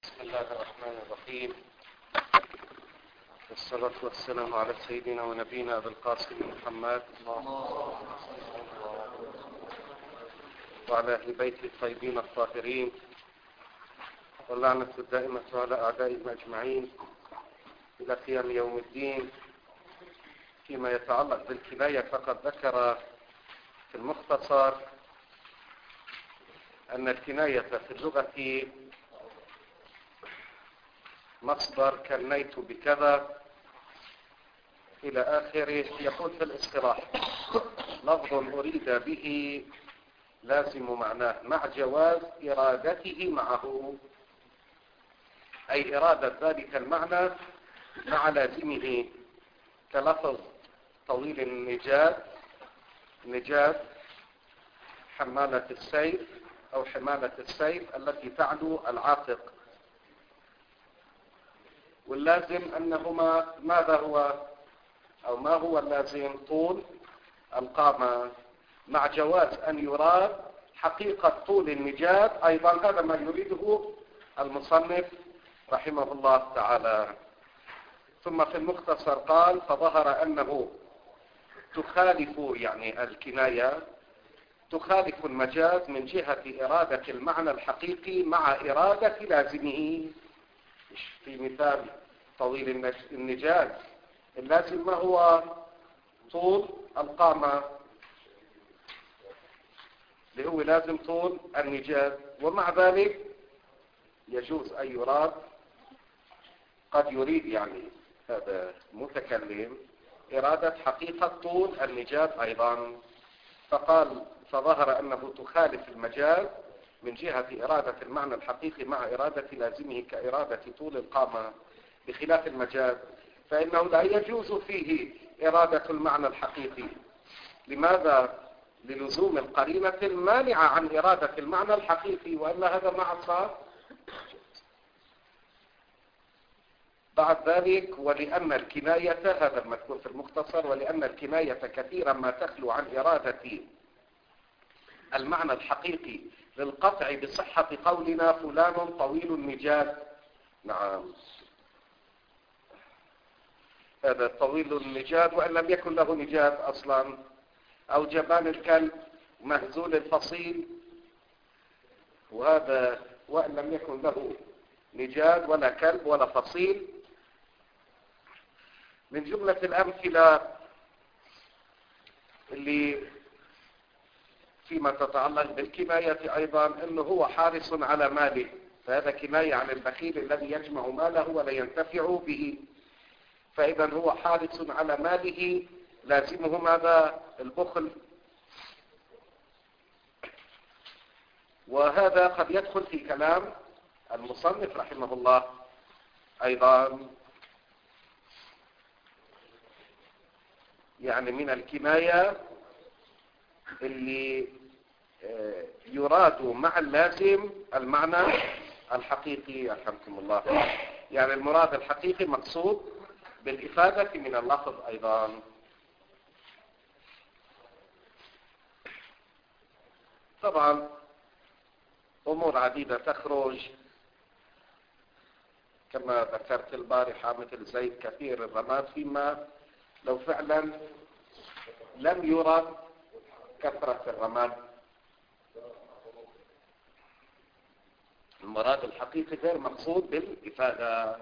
بسم الله الرحمن الرحيم، والصلاة والسلام على سيدنا ونبينا أبي القاسم محمد وعلى أهل بيته الطيبين الطاهرين، واللعنة الدائمة على أعدائهم أجمعين إلى قيام يوم الدين. فيما يتعلق بالكناية فقد ذكر في المختصر أن الكناية في اللغة مصدر كنيت بكذا إلى آخره. يقول في الاصطلاح: لفظ أريد به لازم معناه مع جواز إرادته معه، أي إرادة ذلك المعنى مع لازمه، كلفظ طويل النجاد حمالة السيف أو حمالة السيف التي تعلو العاتق. واللازم أنهما ماذا هو أو ما هو اللازم؟ طول القامة، مع جواز أن يراد حقيقة طول النجاد. أيضا هذا ما يريده المصنف رحمه الله تعالى. ثم في المختصر قال: فظهر أنه تخالف، يعني الكناية تخالف المجاز من جهة إرادة المعنى الحقيقي مع إرادة لازمه. في مثال طويل النجاد، اللازم ما هو؟ طول القامة، اللي هو لازم طول النجاد. ومع ذلك يجوز أن يراد، قد يريد يعني هذا متكلم إرادة حقيقة طول النجاد أيضا. فقال: فظهر أنه تخالف المجاز من جهة إرادة المعنى الحقيقي مع إرادة لازمه كإرادة طول القامة، بخلاف المجاز فإنه لا يجوز فيه إرادة المعنى الحقيقي. لماذا؟ للزوم القرينة المانعة عن إرادة المعنى الحقيقي، وإلا هذا ما صار. بعد ذلك: ولأن الكناية، هذا المذكور في المختصر، ولأن الكناية كثيرا ما تخلو عن إرادة المعنى الحقيقي للقطع بصحة قولنا فلان طويل النجاد. نعم، هذا طويل النجاد وإن لم يكن له نجاد أصلا. أو جبان الكلب مهزول الفصيل، وهذا وإن لم يكن له نجاد ولا كلب ولا فصيل. من جملة الأمثلة اللي فيما تتعلق بالكناية أيضا أنه هو حارس على ماله، فهذا كناية عن البخيل الذي يجمع ماله ولا ينتفع به. فإذا هو حارس على ماله، لازمه ماذا؟ البخل. وهذا قد يدخل في كلام المصنف رحمه الله أيضا، يعني من الكناية اللي يراد مع اللازم المعنى الحقيقي. أرحمكم الله، يعني المراد الحقيقي مقصود بالإفادة من اللفظ أيضا. طبعا أمور عديدة تخرج كما ذكرت البارحة، مثل زيت كثير الرماد، فيما لو فعلا لم يرد كثرة الرماد، المراد الحقيقي غير مقصود بالإفادة.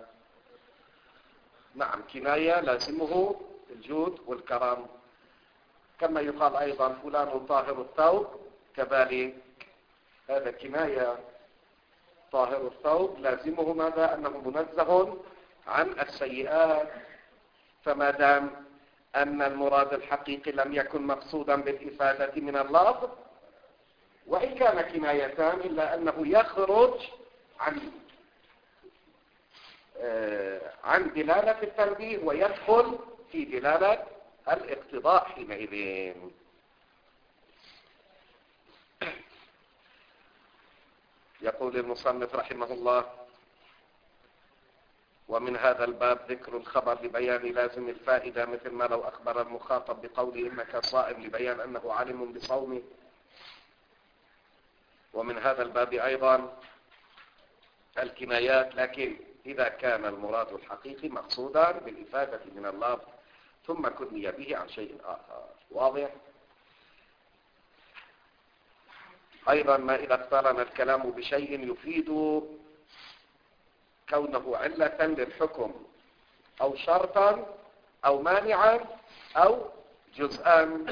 نعم، كناية لازمه الجود والكرم. كما يقال أيضا فلان طاهر الثوب، كذلك هذا كناية. طاهر الثوب لازمه ماذا؟ أنه منزه عن السيئات. فما دام أن المراد الحقيقي لم يكن مقصودا بالإفادة من اللفظ، وإن كان كنايتان، إلا أنه يخرج عن دلالة التنبيه ويدخل في دلالة الاقتضاء حينئذ. يقول المصنف رحمه الله: ومن هذا الباب ذكر الخبر لبيان لازم الفائدة، مثل ما لو أخبر المخاطب بقوله إنك صائم لبيان أنه عالم بصومه. ومن هذا الباب أيضا الكنايات، لكن إذا كان المراد الحقيقي مقصودا بالإفادة من اللفظ ثم كني به عن شيء آخر. واضح؟ أيضا ما إذا اقترن الكلام بشيء يفيد كونه علة للحكم أو شرطا أو مانعا أو جزءا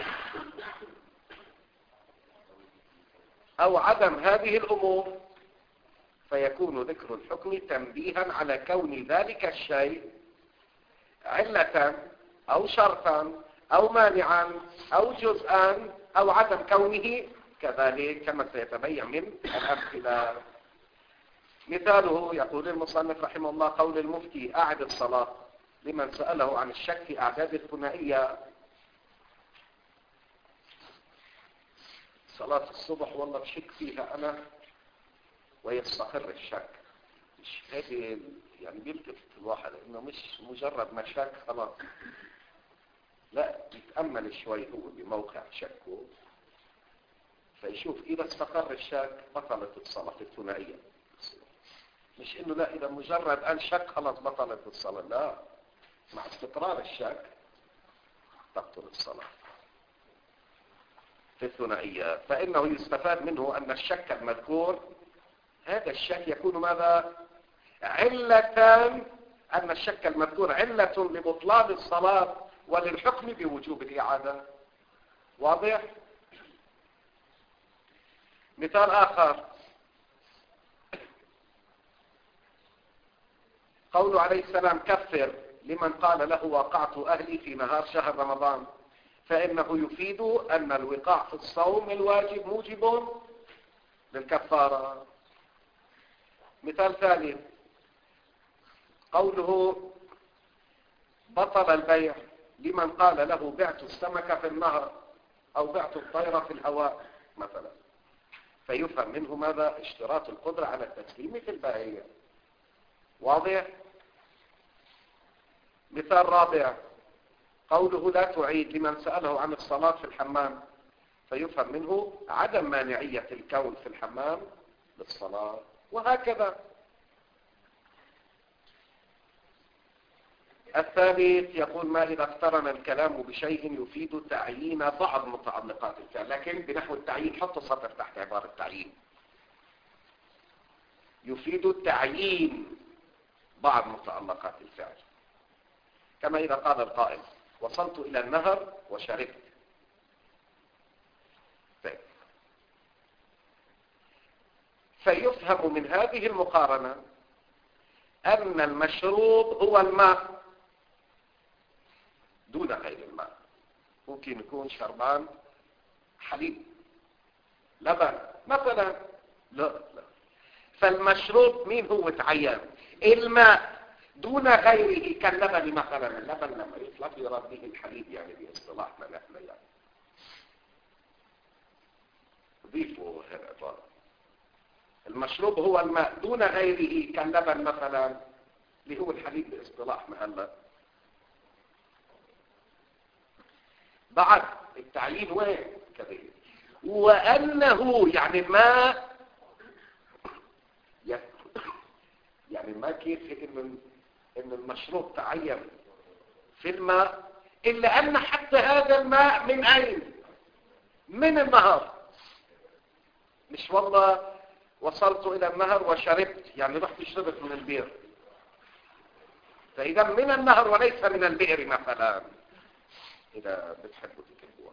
أو عدم هذه الأمور، فيكون ذكر الحكم تنبيها على كون ذلك الشيء علة أو شرطا أو مانعا أو جزءا أو عدم كونه كذلك كما سيتبين من الأمثلة. مثاله يقول المصنف رحمه الله قول المفتي أعد الصلاة لمن سأله عن الشك في أعداد الثنائية. صلاة الصبح والله بشك فيها أنا ويستقر الشك، مش هذه يعني بيلتفت الواحد انه مش مجرد ما شك خلاص، لا يتأمل شوي هو بموقع شكه فيشوف إذا استقر الشك بطلت الصلاة الثنائية. مش إنه لا إذا مجرد أن شك خلاص بطلت الصلاة، لا، مع استقرار الشك تبطل الصلاة في الثنائية. فإنه يستفاد منه أن الشك المذكور هذا الشك يكون ماذا؟ علة، أن الشك المذكور علة لبطلان الصلاة وللحكم بوجوب الإعادة. واضح؟ مثال آخر قوله عليه السلام كفر لمن قال له وقعت أهلي في نهار شهر رمضان، فإنه يفيد أن الوقاع في الصوم الواجب موجب للكفارة. مثال ثالث قوله بطل البيع لمن قال له بعت السمك في النهر أو بعت الطير في الهواء مثلا، فيفهم منه ماذا؟ اشتراط القدرة على التسليم في البائع. واضح؟ مثال رابع قوله لا تعيد لمن سأله عن الصلاة في الحمام، فيفهم منه عدم مانعية الكون في الحمام للصلاة، وهكذا. الثالث يقول ما إذا اقترن الكلام بشيء يفيد تعيين بعض متعلقات الفعل، لكن بنحو التعيين حط سطر تحت عبارة تعيين، يفيد تعيين بعض متعلقات الفعل، كما إذا قال القائل وصلت إلى النهر وشربت. فيفهم من هذه المقارنة أن المشروب هو الماء دون غير الماء. ممكن يكون شربان حليب لبن مثلا، لا. فالمشروب مين هو تعين؟ الماء دون غيره كاللبن مثلا. اللبن لما يطلق يراد به الحليب يعني باصطلاحنا نحن يعني. ضيفوا هنا المشروب هو الماء دون غيره كاللبن مثلا اللي هو الحليب باصطلاحنا هلا. بعد التعيين وين كذلك وأنه يعني الماء يعني ما كيف إن المشروب تعين في الماء إلا أن حتى هذا الماء من أين؟ من النهر. مش والله وصلت إلى النهر وشربت يعني رحت شربت من البئر، فإذا من النهر وليس من البئر مثلا إذا بتحبوا تكتبوها.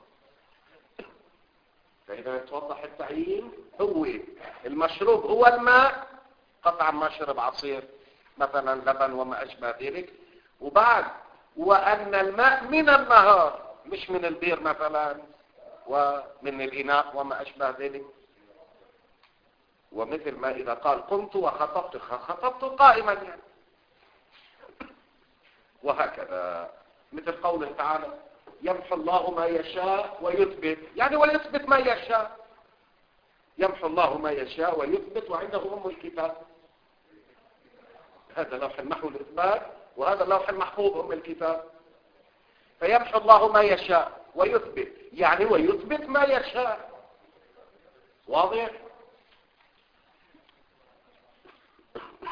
فإذا توضح التعيين هو المشروب هو الماء قطعا ما شرب عصير مثلا لبن وما أشبه ذلك، وبعد وأن الماء من النهر مش من البئر مثلا ومن الإناء وما أشبه ذلك. ومثل ما إذا قال قمت وخطبت خطبت قائما يعني. وهكذا مثل قوله تعالى يمحو الله ما يشاء ويثبت، يعني ويثبت ما يشاء. يمحو الله ما يشاء ويثبت وعنده أم الكتاب. هذا لوح المحو الإثبات وهذا لوح المحفوظ أم الكتاب. فيمحو الله ما يشاء ويثبت يعني ويثبت ما يشاء. واضح؟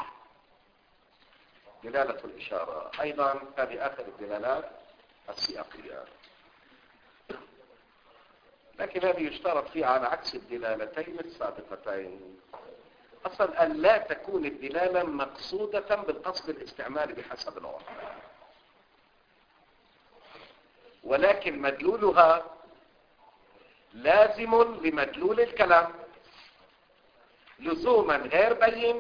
دلالة الإشارة أيضا هذه آخر الدلالات السياقية، لكن هذه يشترط فيها على عكس الدلالتين السابقتين. أصلا أن لا تكون الدلالة مقصودة بالقصد الاستعمالي بحسب العرف، ولكن مدلولها لازم لمدلول الكلام لزوما غير بين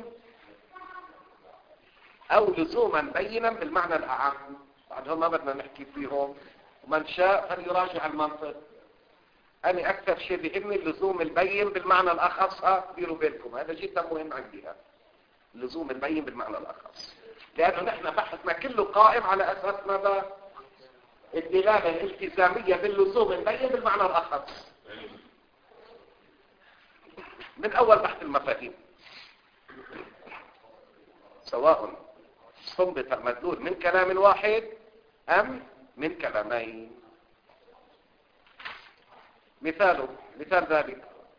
أو لزوما بينا بالمعنى الأعم. بعدهم ما بدنا نحكي فيهم، ومن شاء فليراجع المنطق. أنا أكثر شيء بيهمني اللزوم البين بالمعنى الأخص، ديروا بالكم هذا جدا مهم عندي، اللزوم البين بالمعنى الأخص، لأنه نحن بحثنا كله قائم على أساس ماذا؟ الدلالة الالتزامية باللزوم البين بالمعنى الأخص من أول بحث المفاهيم، سواء استنبط المدلول من كلام واحد أم من كلامين. مثال ذلك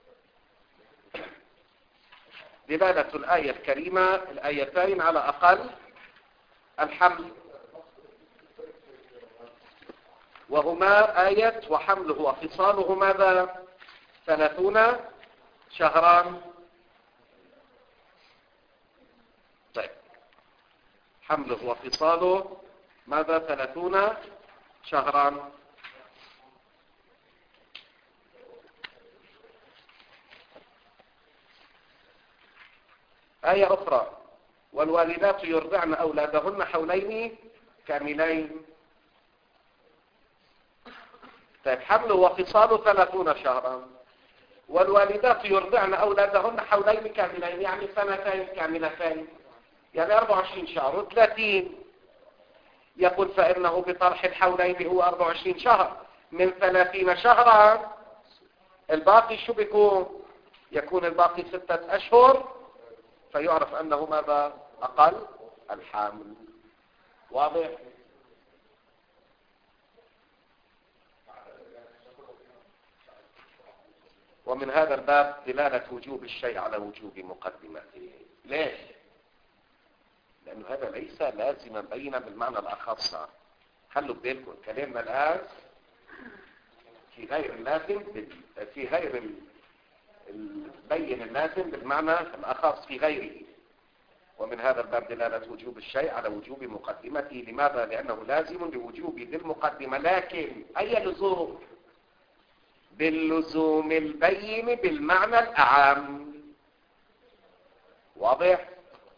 دلالة الآية الكريمة الآيتين على أقل الحمل، وهما آية وحمله وفصاله ماذا؟ 30 شهرا. طيب حمله وفصاله ماذا؟ 30 شهرا. آية أخرى والوالدات يرضعن أولادهن حولين كاملين. طيب حمله وفصاله 30 شهرا، والوالدات يرضعن أولادهن حولين كاملين، يعني 2 كاملتين، يعني 24 شهر و30. يقول فإنه بطرح الحولين هو 24 شهر من 30 شهرا، الباقي شو بيكون؟ يكون الباقي 6 أشهر، فيعرف أنه ماذا؟ أقل الحمل. واضح؟ ومن هذا الباب دلالة وجوب الشيء على وجوب مقدمته. ليش؟ لأنه هذا ليس لازما بينا بالمعنى الأخص. خلوا بالكم كلامنا الآن في غير اللازم، في غير البين اللازم بالمعنى الأخص في غيره. ومن هذا الباب دلالة وجوب الشيء على وجوب مقدمته. لماذا؟ لأنه لازم لوجوب ذي المقدمة، لكن أي لزوم؟ باللزوم البين بالمعنى الأعم. واضح؟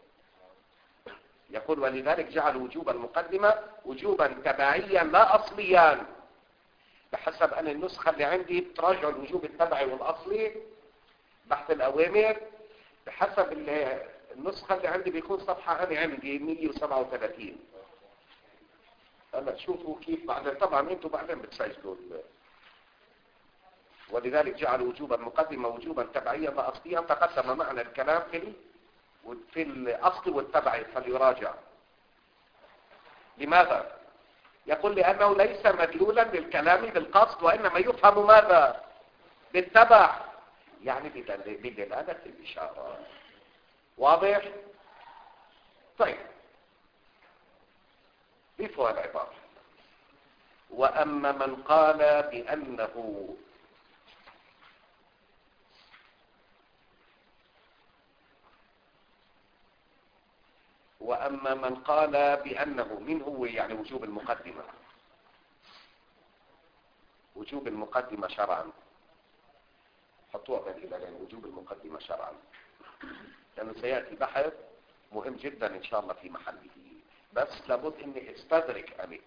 يقول ولذلك جعل وجوب المقدمة وجوبا تبعيا لا أصليا، بحسب أن النسخة اللي عندي بتراجع الوجوب التبعي والأصلي بحث الأوامر. بحسب النسخة اللي عندي بيكون صفحة أنا عندي 137. هلا تشوفوا كيف بعدين، طبعا انتم بعدين بتسجلوا. ولذلك جعل وجوب المقدمة وجوبا تبعيا لا أصليا. تقدم معنى الكلام في الأصل والتبعي، فليراجع. لماذا؟ يقول لأنه ليس مدلولا للكلام بالقصد، وإنما يفهم ماذا؟ بالتبع، يعني بدلالة الإشارة. واضح؟ طيب ضيفوا العبارة وأما من قال بأنه من هو يعني وجوب المقدمة. وجوب المقدمة شرعا، حطوها بديلة لأن وجوب المقدمة شرعا، لأنه سيأتي بحث مهم جدا إن شاء الله في محله. بس لابد إني استدرك أنا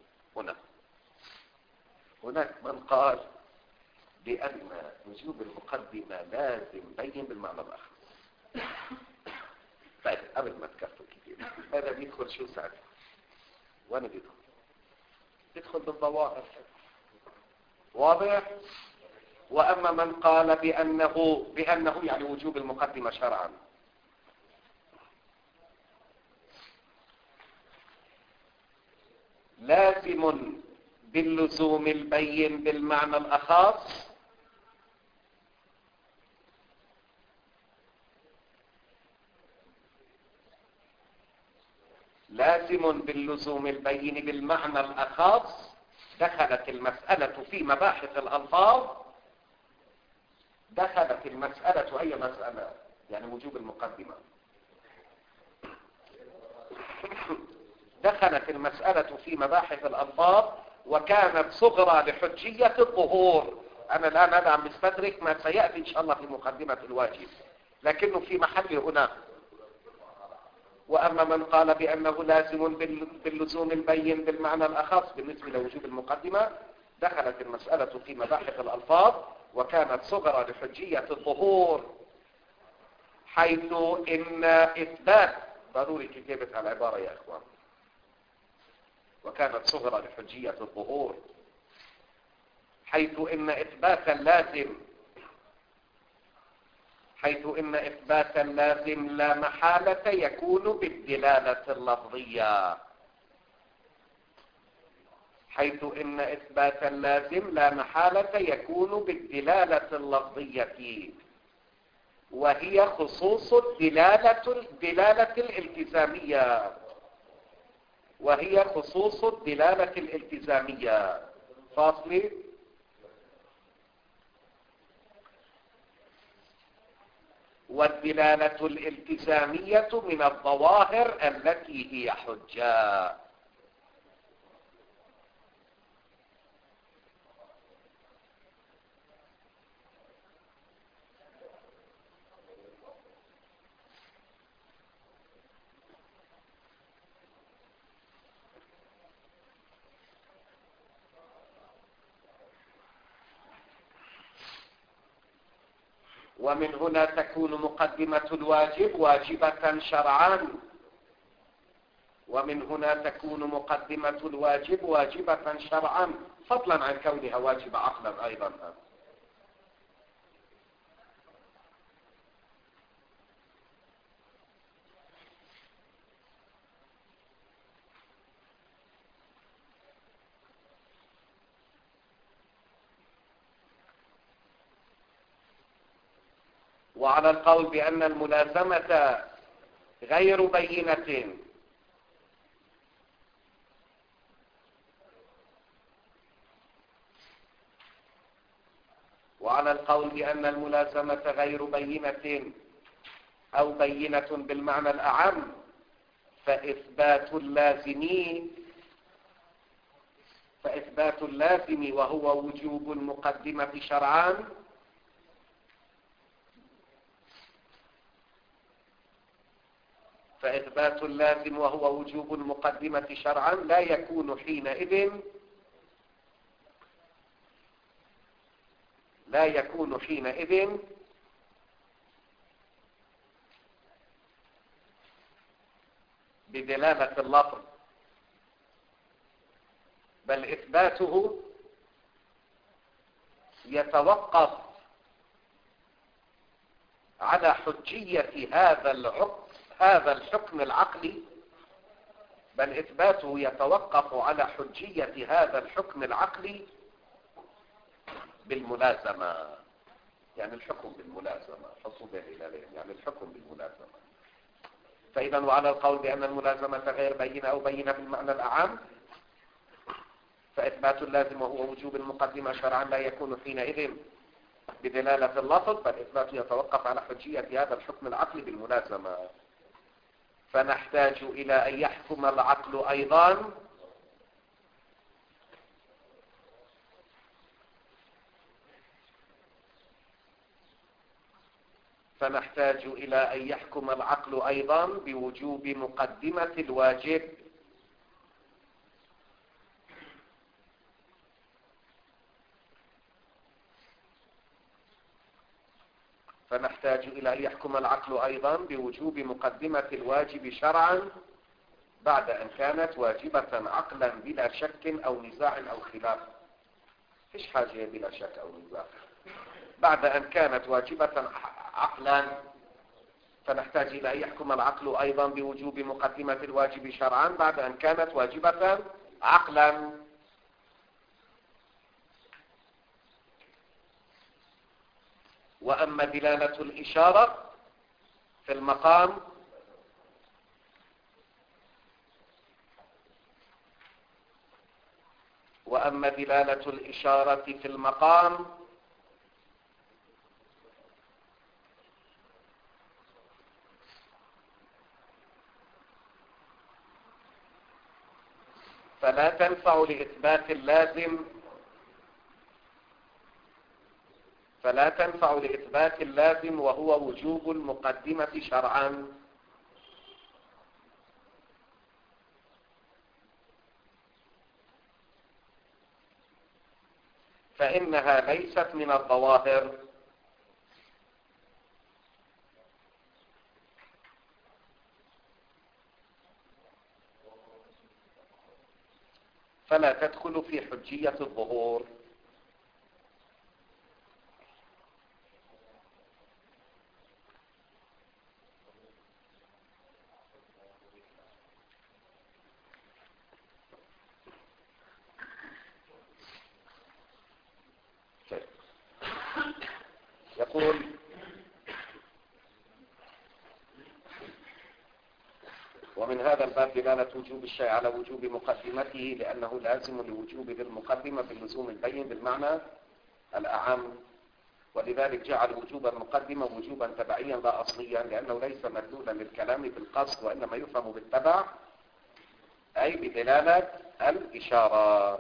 هناك من قال بأن وجوب المقدمة لازم بين بالمعنى الآخر. طيب قبل ما تكفوا كتير، هذا بيدخل شو ساعتها؟ وانا بيدخل بالظواهر. واضح؟ وأما من قال بأنه يعني وجوب المقدمة شرعا، لازم باللزوم البين بالمعنى الأخص، لازم باللزوم البين بالمعنى الأخص. دخلت المسألة في مباحث الألفاظ. دخلت المسألة أي مسألة؟ يعني وجوب المقدمة. دخلت المسألة في مباحث الألفاظ وكانت صغرى لحجية الظهور. أنا الآن هذا عم بستدرك ما سيأتي إن شاء الله في مقدمة الواجب، لكنه في محل هنا. وأما من قال بأنه لازم باللزوم البين بالمعنى الأخص بالنسبة لوجوب المقدمة، دخلت المسألة في مباحث الألفاظ وكانت صغرى لحجية الظهور، حيث إن إثبات ضروري كتابة العبارة يا إخوان. وكانت صغرى لحجية الظهور حيث إن إثبات اللازم لا محالة يكون بالدلالة اللفظية. حيث إن إثبات اللازم لا محالة يكون بالدلالة اللفظية، وهي خصوص الدلالة الالتزامية. وهي خصوص الدلالة الالتزامية. فاصلي. والدلالة الالتزامية من الظواهر التي هي حجة. ومن هنا تكون مقدمة الواجب واجبة شرعا. ومن هنا تكون مقدمة الواجب واجبة شرعا، فضلا عن كونها واجبة عقلا أيضا. وعلى القول بأن الملازمة غير بينة وعلى القول بأن الملازمة غير بينة أو بينة بالمعنى الأعم، فإثبات اللازم وهو وجوب المقدمة شرعا فإثبات اللازم وهو وجوب المقدمة شرعا لا يكون حينئذ بدلالة اللفظ، بل إثباته يتوقف على حجية هذا الحكم العقلي. بل إثباته يتوقف على حجية هذا الحكم العقلي بالملازمة. يعني الحكم بالملازمة، حصول الهلالين، يعني الحكم بالملازمة. فإذا وعلى القول بأن الملازمة غير بينة أو بينة بالمعنى الأعم، فإثبات اللازم وهو وجوب المقدمة شرعا لا يكون حينئذ بدلالة اللفظ، بل إثباته يتوقف على حجية هذا الحكم العقلي بالملازمة. فنحتاج إلى أن يحكم العقل أيضا بوجوب مقدمة الواجب. فنحتاج إلى أن يحكم العقل أيضا بوجوب مقدمة الواجب شرعا بعد أن كانت واجبة عقلا بلا شك أو نزاع أو خلاف. فيش حاجة بلا شك أو نزاع. بعد أن كانت واجبة عقلا، فنحتاج إلى أن يحكم العقل أيضا بوجوب مقدمة الواجب شرعا بعد أن كانت واجبة عقلا. وأما دلالة الإشارة في المقام وأما دلالة الإشارة في المقام فلا تنفع لإثبات اللازم وهو وجوب المقدمة شرعا، فإنها ليست من الظواهر فلا تدخل في حجية الظهور. يقول ومن هذا الباب دلالة وجوب الشيء على وجوب مقدمته، لأنه لازم لوجوب ذي المقدمة باللزوم البين بالمعنى الأعم، ولذلك جعل وجوب المقدمة وجوبا تبعيا لا أصليا، لأنه ليس مدلولا للكلام بالقصد، وإنما يفهم بالتبع أي بدلالة الإشارة.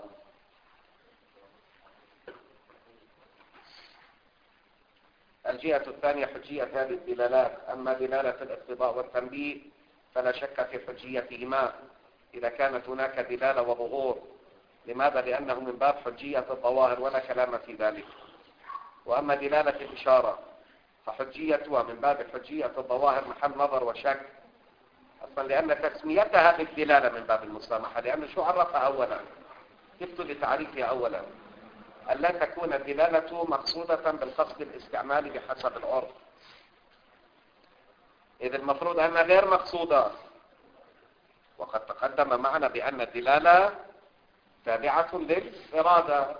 الجهة الثانية حجية هذه الدلالات. أما دلالة الاقتضاء والتنبيه فلا شك في حجيتهما إذا كانت هناك دلالة وظهور. لماذا؟ لأنه من باب حجية الظواهر ولا كلام في ذلك. وأما دلالة الإشارة فحجيتها من باب حجية الظواهر محل نظر وشك، أصلا لأن تسميتها بالدلالة من باب المسامحة، لأنه شو عرفها أولا؟ جبت لتعريفها أولا ألا تكون الدلالة مقصودة بالقصد الاستعمالي بحسب العرف، إذ المفروض أنها غير مقصودة، وقد تقدم معنا بأن الدلالة تابعة للإرادة،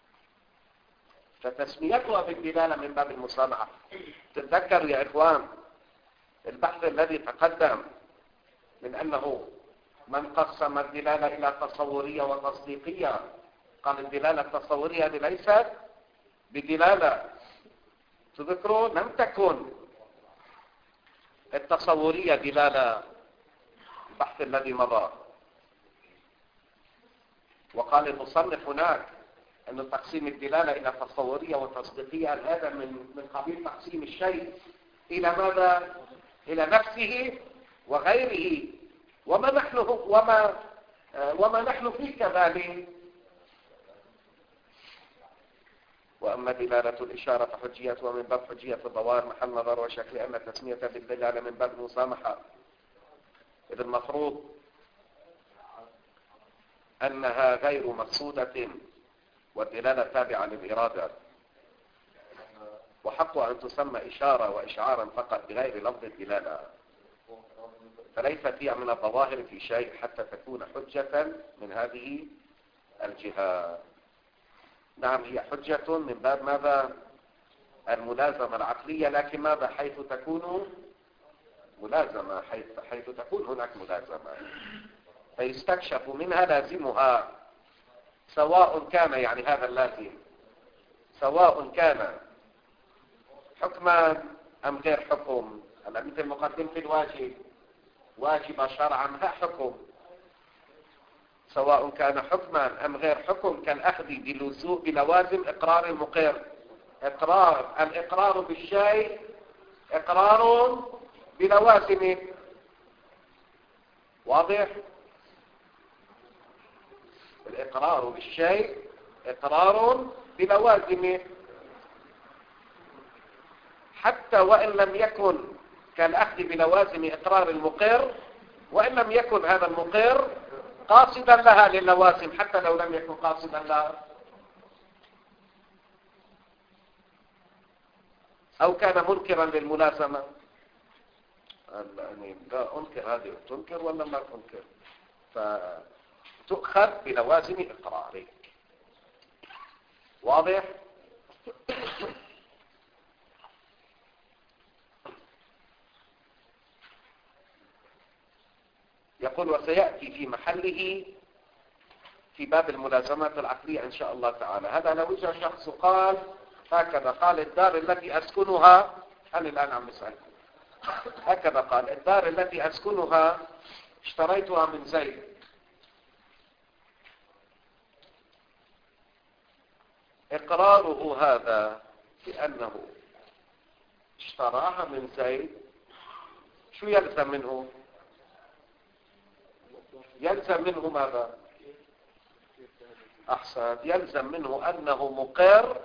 فتسميتها بالدلالة من باب المسامحة. تتذكر يا إخوان البحث الذي تقدم من أنه من قسم الدلالة إلى تصورية وتصديقية قال الدلالة التصورية هذه ليست بدلالة. تذكروا لم تكن التصورية دلالة البحث الذي مضى، وقال المصنف هناك أن تقسيم الدلالة إلى تصورية وتصديقية هذا من قبيل تقسيم الشيء إلى ماذا؟ إلى نفسه وغيره، وما نحن فيه كذلك. وأما دلالة الإشارة فحجيتها من باب حجية الظواهر محل نظر وشك، لأن تسمية بالدلالة من باب المسامحة، إذ المفروض أنها غير مقصودة والدلالة تابعة للإرادة، وحقها أن تسمى إشارة وإشعارا فقط بغير لفظ الدلالة، فليست هي من الظواهر في شيء حتى تكون حجة من هذه الجهة. نعم هي حجة من باب ماذا؟ الملازمة العقلية، لكن ماذا؟ حيث تكون ملازمة، حيث تكون هناك ملازمة فيستكشف منها لازمها، سواء كان يعني هذا اللازم سواء كان حكما أم غير حكم. مثل مقدمة الواجب واجب شرعا ها حكم، سواء كان حكما أم غير حكم، كالأخذ بلوازم إقرار المقر. الإقرار بالشيء إقرار بلوازمه، واضح؟ الإقرار بالشيء إقرار بلوازمه، حتى وإن لم يكن كالأخذ بلوازم إقرار المقر، وإن لم يكن هذا المقر قاصدا لها للوازم، حتى لو لم يكن قاصدا لها، أو كان منكرا للملازمة. يعني لا أنكر هذه تنكر ولا لا تنكر، فتؤخذ بلوازم إقرارك، واضح؟ يقول وسيأتي في محله في باب الملازمات العقلية إن شاء الله تعالى. هذا لو إجا شخص قال هكذا، قال الدار التي أسكنها، أنا الآن عم بسألكم، هكذا قال الدار التي أسكنها اشتريتها من زيد، إقراره هذا بأنه اشتراها من زيد شو يلزم منه؟ يلزم منه ماذا؟ أحسن، يلزم منه أنه مقر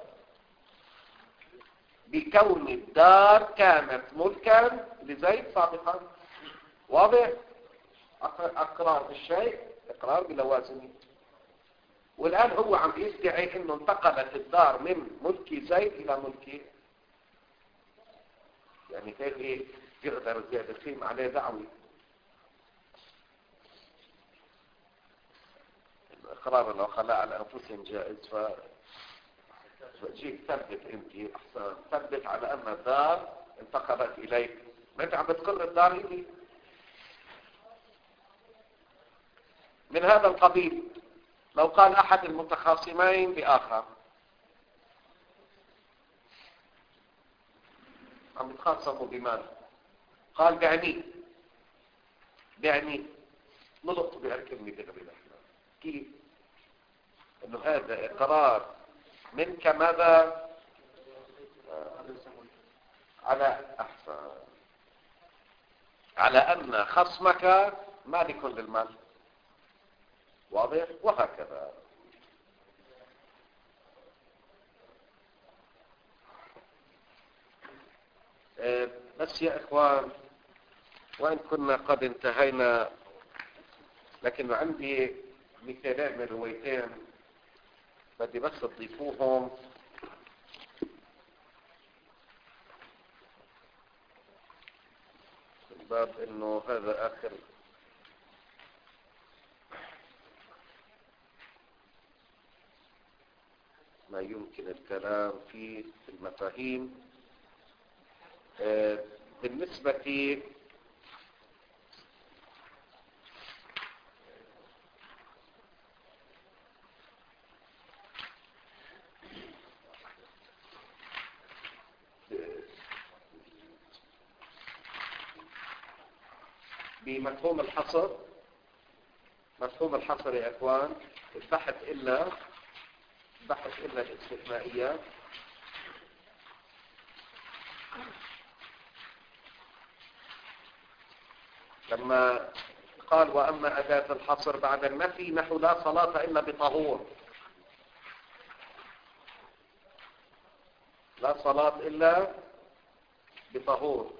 بكون الدار كانت ملكا لزيد سابقا. واضح؟ اقرار بالشيء اقرار بلوازمه. والآن هو عم يدعي انه انتقلت الدار من ملك زيد الى ملكه، يعني كيف ايه يقدر زياد يقيم عليه دعوة. الاقرار لو خلاه على انفسهم جائز، فجيك ثبت انت احسن، ثبت على ان الدار انتقلت اليك، ما انت عم بتقر الدار الي. من هذا القبيل لو قال احد المتخاصمين باخر، عم يتخاصموا بماذا؟ قال بعني نلط بهالكلمة بالغير، كيف؟ انه هذا اقرار منك ماذا؟ على احسن، على ان خصمك مالك للمال. واضح؟ وهكذا. بس يا اخوان، وان كنا قد انتهينا، لكن عندي مثالين من روايتين بدي بس تضيفوهم من باب انه هذا اخر ما يمكن الكلام فيه في المفاهيم. بالنسبة بمفهوم الحصر، مفهوم الحصر يا اخوان، البحث الا الاستثنائيات. لما قال واما اداة الحصر بعد النفي نحو لا صلاة الا بطهور، لا صلاة الا بطهور.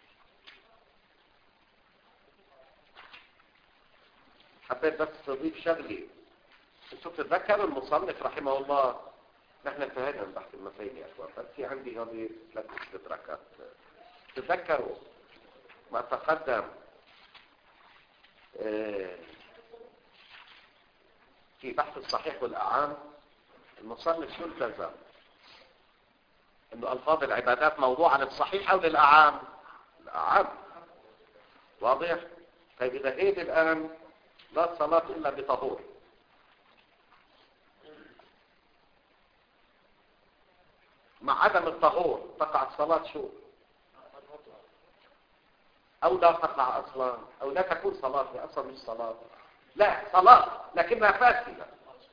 حبيت بس تضيف شغلي، انتوا تتذكروا المصنف رحمه الله، نحن انتهينا من بحث المفاهيم يا اخوان، بس في عندي هذه 3 استدراكات. تتذكروا ما تقدم في بحث الصحيح والأعام، المصنف شو التزم؟ انه الفاظ العبادات موضوعة للصحيح او للأعام؟ الأعام. واضح؟ طيب اذا هيك الان لا صلاة الا بطهور، مع عدم الطهور تقع الصلاة شو؟ او لا تقع اصلا، او لا تكون صلاة، اصلا مش صلاة، لا صلاة لكنها فاسدة.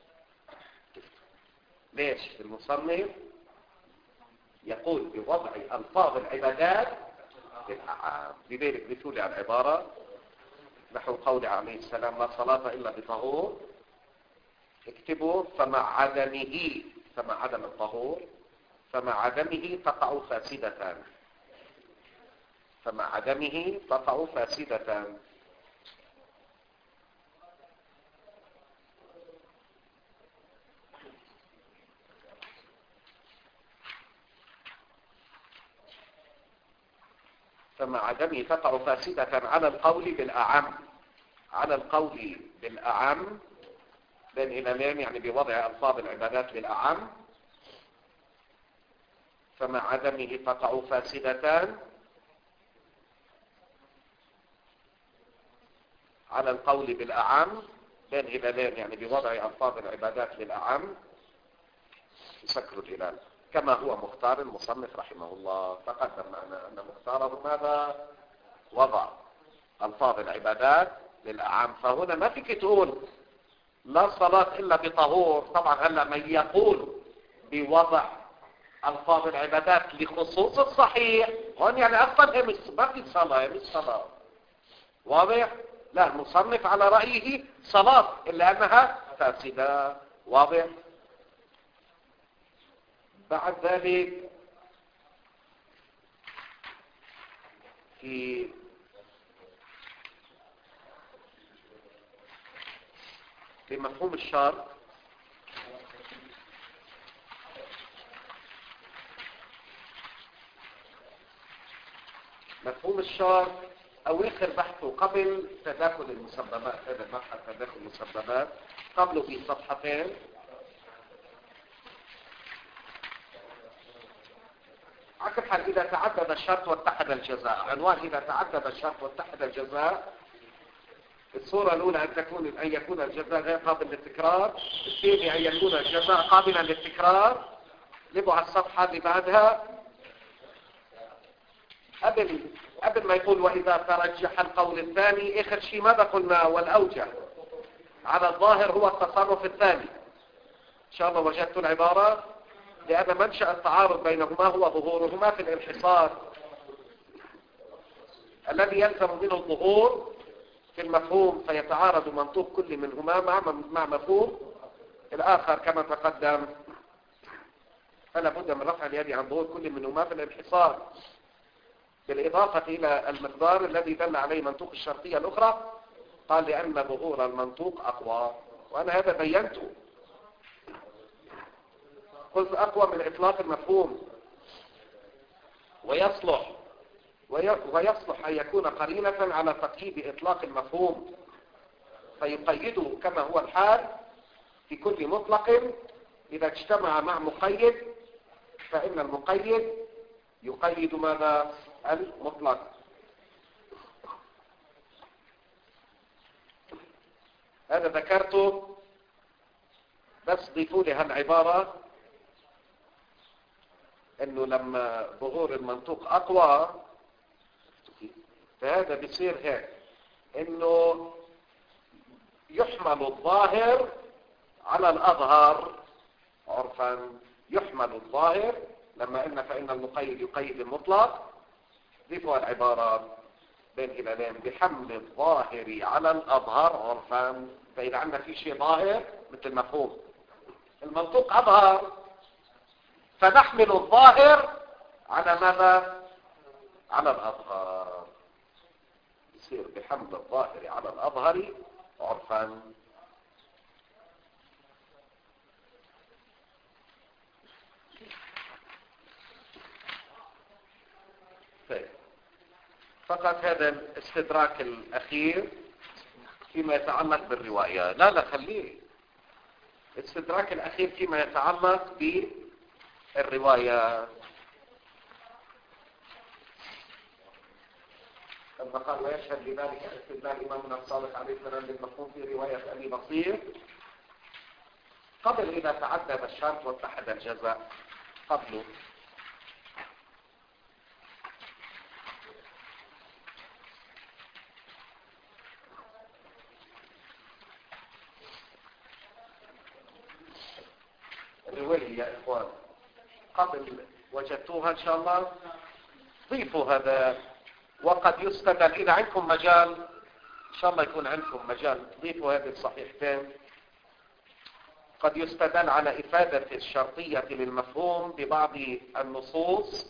ليش؟ المصنف يقول بوضع الفاظ العبادات للأعام، لذلك بتولي على العبارة نحو قول عليه السلام لا صلاة الا بطهور، اكتبوا فمع عدم الطهور، فمع عدمه تقع فاسدتان، فمع عدمه تقع فاسدتان. فمع عدمه تقع فاسدة على القول بالأعم، على القول بالأعم بين إمامين، يعني بوضع ألفاظ العبادات بالأعم. فمع عدمه تقع فاسدتان على القول بالأعم بين هلالين يعني بوضع ألفاظ العبادات للأعم يسكر الهلال كما هو مختار المصنف رحمه الله. تقدم معنا أن مختاره ماذا؟ وضع ألفاظ العبادات للأعم. فهنا ما فيك تقول لا صلاة إلا بطهور. طبعا هلا من يقول بوضع ألفاظ العبادات لخصوص الصحيح هون يعني أصلا هي ما في صلاة، هي مش صلاة. واضح؟ لا، المصنف على رأيه صلاة إلا أنها فاسدة. واضح؟ بعد ذلك في مفهوم الشرط مفهوم الشرط أواخر بحثه قبل تداخل المسببات. هذا مبحث تداخل المسببات قبله بصفحتين. على كل حال إذا تعدد الشرط واتحد الجزاء، عنوان إذا تعدد الشرط واتحد الجزاء. الصورة الأولى أن يكون الجزاء غير قابل للتكرار. الثانية أن يكون الجزاء قابلا للتكرار. نبقى على الصفحة اللي بعدها قبل ما يقول وإذا ترجح القول الثاني. آخر شيء ماذا قلنا؟ والأوجه على الظاهر هو التصرف الثاني. إن شاء الله وجدت العبارة. لأن منشأ التعارض بينهما هو ظهورهما في الانحصار الذي يلزم منه الظهور في المفهوم، فيتعارض منطوق كل منهما مع مفهوم الآخر كما تقدم. فلا بد من رفع اليد عن ظهور كل منهما في الانحصار، بالإضافة إلى المقدار الذي دل عليه منطوق الشرطية الأخرى. قال لأن ظهور المنطوق أقوى، وأنا هذا بينته. قلت أقوى من إطلاق المفهوم، ويصلح أن يكون قرينة على تقييد إطلاق المفهوم، فيقيده كما هو الحال في كل مطلق. إذا اجتمع مع مقيد فإن المقيد يقيد ماذا؟ المطلق. هذا ذكرته بس ضيفوا لي هالعبارة انه لما ظهور المنطوق اقوى فهذا بيصير هيك، انه يحمل الظاهر على الاظهر عرفا. يحمل الظاهر لما قلنا فإن المقيد يقيد المطلق. ضيفوا العبارة بين هلالين بحمل الظاهر على الأظهر عرفا. فإذا عندنا في شيء ظاهر مثل مفهوم المنطوق أظهر، فنحمل الظاهر على ماذا؟ على الأظهر. يصير بحمل الظاهر على الأظهر عرفا. فقط هذا الاستدراك الأخير فيما يتعلق بالرواية. لا خليه الاستدراك الأخير فيما يتعلق بالرواية. كما قال ويشهد لذلك استدلال إمامنا الصالح عليه السلام بالمفهوم في رواية أبي بصير قبل إذا تعدد الشرط واتحد الجزاء. قبله الرواية يا إخوان قبل وجدتوها إن شاء الله. ضيفوا هذا. وقد يستدل إذا عندكم مجال إن شاء الله يكون عندكم مجال ضيفوا هذه الصحيحتين. قد يستدل على إفادة الشرطية للمفهوم ببعض النصوص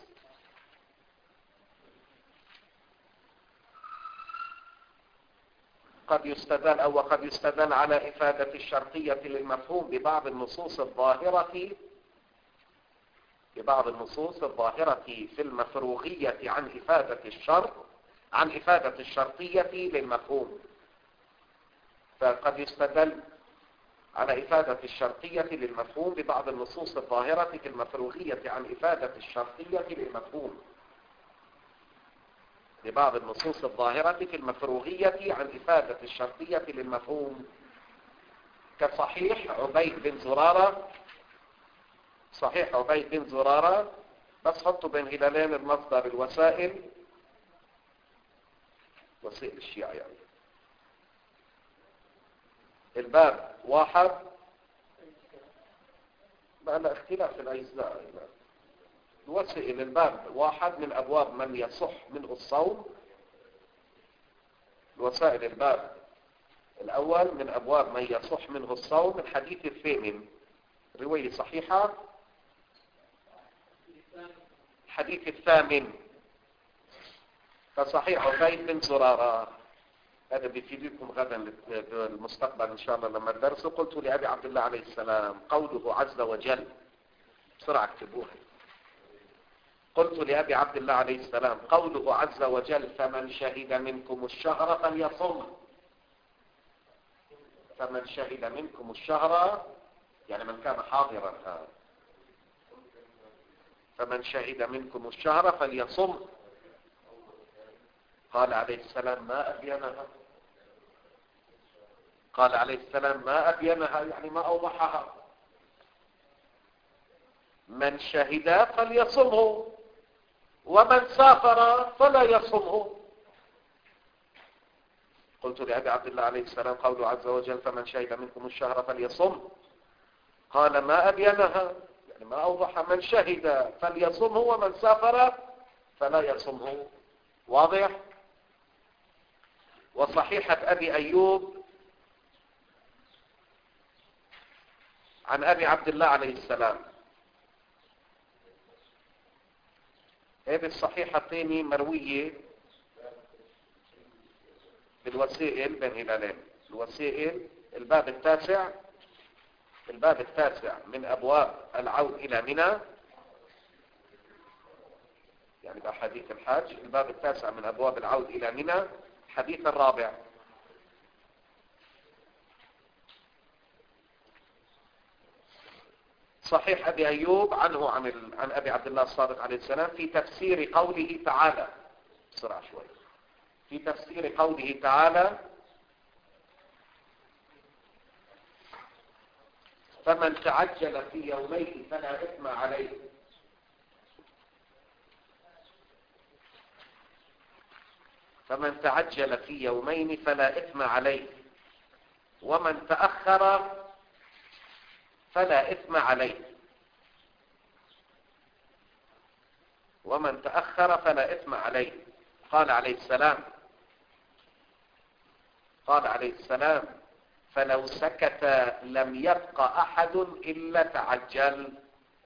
وقد يستدل على إفادة الشرطية للمفهوم ببعض النصوص الظاهرة في المفروغية عن إفادة الشرطية للمفهوم. فقد يستدل على إفادة الشرطية للمفهوم ببعض النصوص الظاهرة في المفروغية عن إفادة الشرطية للمفهوم. ببعض النصوص الظاهرة في المفروغية عن إفادة الشرطية للمفهوم. كصحيح عبيد بن زرارة. صحيح عبيد بن زرارة، بس حطوا بين هلالين المصدر الوسائل، وسائل الشيعة يعني. الباب 1 بقى لا اختلاف الأجزاء. الوسائل الباب 1 من أبواب من يصح منه الصوم. الوسائل الباب الأول من أبواب من يصح منه الصوم. الحديث الثامن رواية صحيحة. الحديث الثامن فصحيح عبيد بن زرارة. هذا بيفيدكم غدا بالمستقبل إن شاء الله لما الدرس. قلت لأبي عبد الله عليه السلام قوله عز وجل، بسرعة اكتبوها. قلت لأبي عبد الله عليه السلام قوله عز وجل فمن شهد منكم الشهر فليصم. فمن شهد منكم الشهر يعني من كان حاضرا. فمن شهد منكم الشهر فليصم. قال عليه السلام ما أبينها. قال عليه السلام ما أبينها يعني ما أوضحها. من شهد فليصمه ومن سافر فلا يصمه. قلت لأبي عبد الله عليه السلام قوله عز وجل فمن شهد منكم الشهر فليصم. قال ما أبينها يعني ما أوضح. من شهد فليصمه ومن سافر فلا يصمه. واضح. وصحيحة أبي أيوب عن أبي عبد الله عليه السلام. هذه الصحيحتين مروية بالوسائل بين هلالين. الوسائل الباب التاسع من أبواب العود إلى منى يعني بأحاديث الحاج. الباب التاسع من أبواب العود إلى منى. الحديث الرابع صحيح أبي أيوب عنه عن أبي عبد الله الصادق عليه السلام في تفسير قوله تعالى. بسرعة شوي. في تفسير قوله تعالى فمن تعجل في يومين فلا إثم عليه. فمن تعجل في يومين فلا إثم عليه ومن تأخر فلا إثم عليه. ومن تأخر فلا إثم عليه. قال عليه السلام فلو سكت لم يبق أحد إلا تعجل.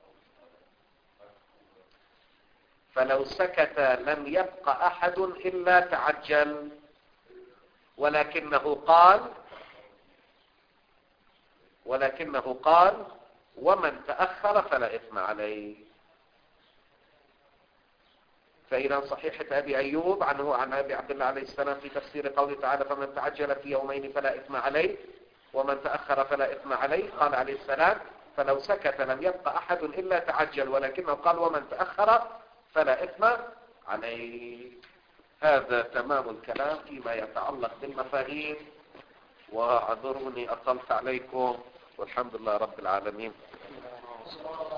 فلو سكت لم يبق أحد إلا تعجل. ولكنه قال ومن تأخر فلا إثم عليه. فإذا صحيحة أبي أيوب عنه عن أبي عبد الله عليه السلام في تفسير قوله تعالى فمن تعجل في يومين فلا إثم عليه ومن تأخر فلا إثم عليه. قال عليه السلام فلو سكت لم يبق أحد إلا تعجل ولكنه قال ومن تأخر فلا إثم عليه. هذا تمام الكلام فيما يتعلق بالمفاهيم. واعذروني أطلت عليكم والحمد لله رب العالمين.